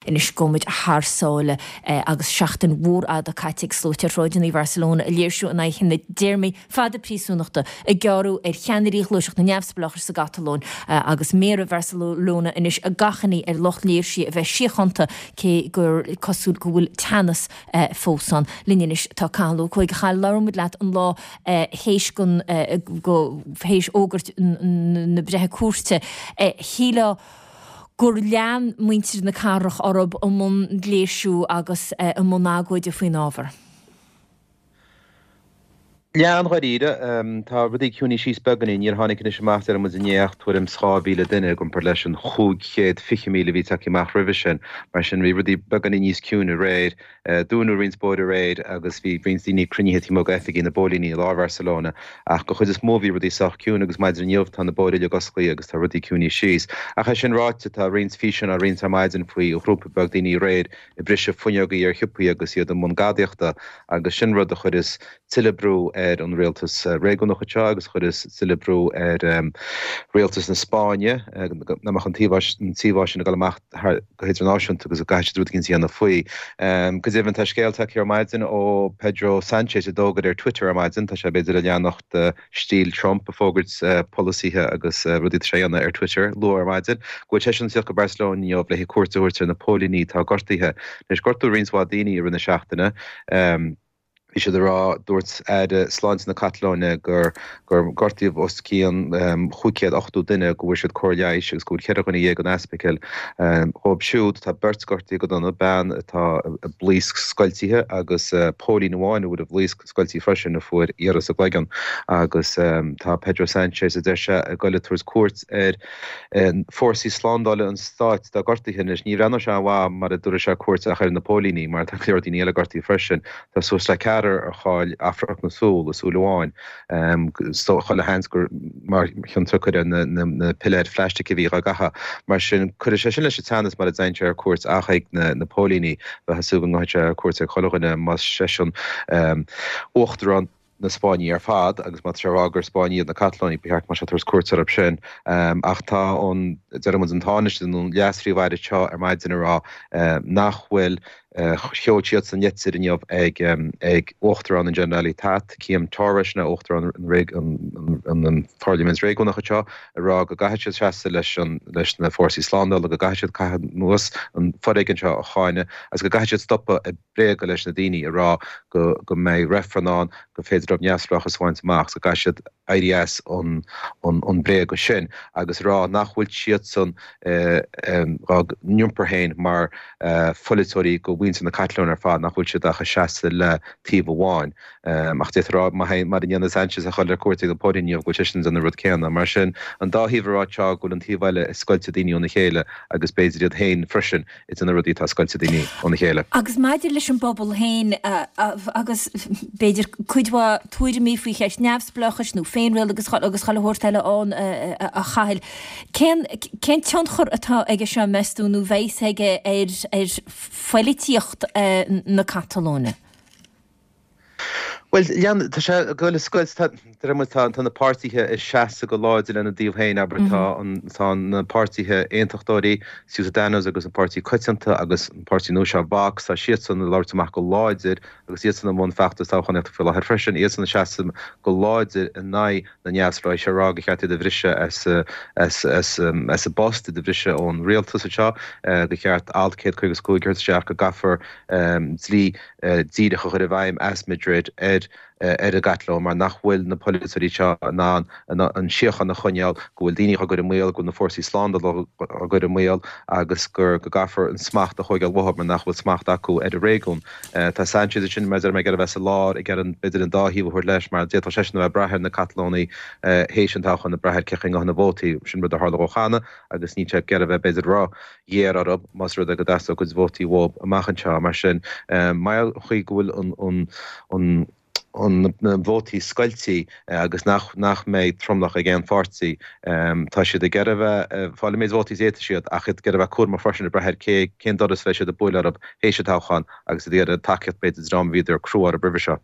inis gomid haarsáile agus seachtain mhór a caiiteigh slótear Ráidin í Barcelona a léirsú na hinna déirmí fada prísúnachta a gearú cheanirí luiseach na neamhsplachar sa Catalón agus méra Barcelona inis a gachanní loch léirsí a bheith siochananta cé gur cosúil go bhfuil teannas fósan linis tá cáú chuig chail lemid leat an lá héis gon go héis ógurt na brethe cuairte híle gur lean muintir na carach orb an mun léisiú agus an mun ágóide faoin ábhar. Lean chuíide tá rudí cúní síos beganí ar tháinig is mátar am inéocht tuaim sábhíle duine gon per leis an 550,000 ví takeíach rih sin mar sin bhí rudí beganí níos cún a réid dúnú rinsbóid a réid agus bhí rinstíní crunithe mo efigí na bólíní lá Barcelona ach go chud is móhí rudí soach cún agus maidir neomh tá na bóide goscaí agus tá rudí cúní síos a cha sin ráite tá rins fisin a rins maidin faoi ó grúpa begdaoí réid i brise funeagaí ar hiúpaí agus iad an mgadiachta agus sin rud a chud is tilebrú an Realtas réúnach atá agus chud is tilebrú Realtas na Spáine namach an tíhásin a galach go hidirnáisiúnta agus a gaiisi drúd cinn síanana faoi. Gus éhann tá scéalta ar maidin ó Pedro Sánchez a dógad ar Twitter a maidin tá sé beidir a leannacht stíl Trump a fógurt policíthe agus rudí séanna ar Twitter lu ar maidin go te an siach go Barcelona ó bléhí cuairteúirte na Pólíní tá gortaíthe leis gortú rinsá daoine ar rinne seachtainna Bhí sé rá dúirt sláint na Catalóine gur gortaíomh oscíon chuicéad 8 duine go bhfuir siad choirléis agus go chearganna dhé an aspiciil chob siúd tá bert gortaí go donna ban tá blís scoiltíthe agus Pólí Nóháin bhfuil a blís scoiltí freisin na fuair iarras a gleigan agus tá Pedro Sánchez a deise a goile túirs cuat ar fórsaí sláándáile an stáit tá gortaíthe is ní ranna se bhá mar a dúra se cuat a chuir na Pólíní mar tá cléirtaí eile gortaí freisin tá sos le ar cháil afrach na súl a súlaháin choile hensgur mar chun tuchar na piléid fleiste bhí a gacha mar sin chu sé sin leis tannas mar a dainte ar cuat achaig na Pólíní be hasúgan gáite ar cuat a choganna mas seisiún uachtarrán na Spáine ar fad agus mat serágur Spáine na Catalóní beart mar turs cuairtar op sin ach tá ón demas an táneiste an leasríomhhaide teo ar maidin rá nachhfuil cheotíad san netsid in jobh ag ochtarrán an generalitat cíam táris na ochtarrán an Parliaments réúnach atá rá go gaiisiid seasta leis na fórsaí sláándáil go gaiisiid caiithad nuas an foréigen seo a cháine as go gaiisiid stoppa a bréag leis na daoine a rá go méid refranán go féidir op neamhsplach a sáint amach so gaiisiid IDS an bréag go sin agus rá nachhfuil siad san niumperhéin mar folitóí go bhaint na Catalón ar fad nach bhfuil siad a seasta le tíomh amháin ach dérá mar in Sánchez a chuir cuairtaí go Pólíní go sin an rud céanna mar sin an dáhíomhrátá go an tíomhile is scoilte daoine óna chéile agus béidir iad hain freisin is an rudí tá scoilte daoine óna chéile. Agus maidir leis an bobbal hain agus béidir chuidhá tuaidir mí faoi cheis neamhsplachas nó féinreil agus chaile hórtaile ón a chail. Cén teanchar atá ige se meú nó bhéis aige ar foiilíocht na Catalóine? Well, Jan, tá sé goile scoils tá na pártithe is seasta go láidir lena díomhhéin aber tá na pártithe aontachttóirí Ciudadanos agus an pártí Coitianta agus an pártí Nuaisá Bach sa siad san na láirteach go láidir agus iad san na món feachtas táchan fi le freisin iad san na seasta go láidir in na neamhsráid se rá go cheartí de bhrise as a bosta de bhrise ón Realtas atá go cheart altcéad chuig go scúil chuirt seach go gafar slí díide chu chuir a bhaim as Madrid a gatló mar nachhfuil na politíí seo an siochan na chuneal gohfuil daoine a gur méal go na fórsaí sláándáil a gur méal agus gur go gafar an smacht a chuigeil bhthab mar nachhfuil smacht acu a réún. Tá Sánchez sin me me gar a bheits a lá i gar an beidir an dáhíh chuir leis mar détá sé bheith brethir na Catalóní hééis an táchan na brethir cechan na bhótaí sin bud a hála óchanna agus ní te gar a bheith beidir rá dhéar arab mas rud a go deasa go bhótaí bhób amachchanseo mar sin mail chuig gohfuil an na bhótaí scoiltí agus nach méid tromlach a ggéan fásaí tá siad a gar a bheith fáile méid bhótaí éta siad a chud gar a bheith cuairma freisin a brethir cé doras bheith siad a buile arab hééis táchan agus a dhéar a takeíocht beidir rám víidir cruúar a bribh seo.